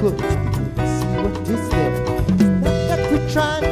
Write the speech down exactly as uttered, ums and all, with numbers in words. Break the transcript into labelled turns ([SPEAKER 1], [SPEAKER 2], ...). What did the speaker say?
[SPEAKER 1] close because we see what is there. It's not that we're trying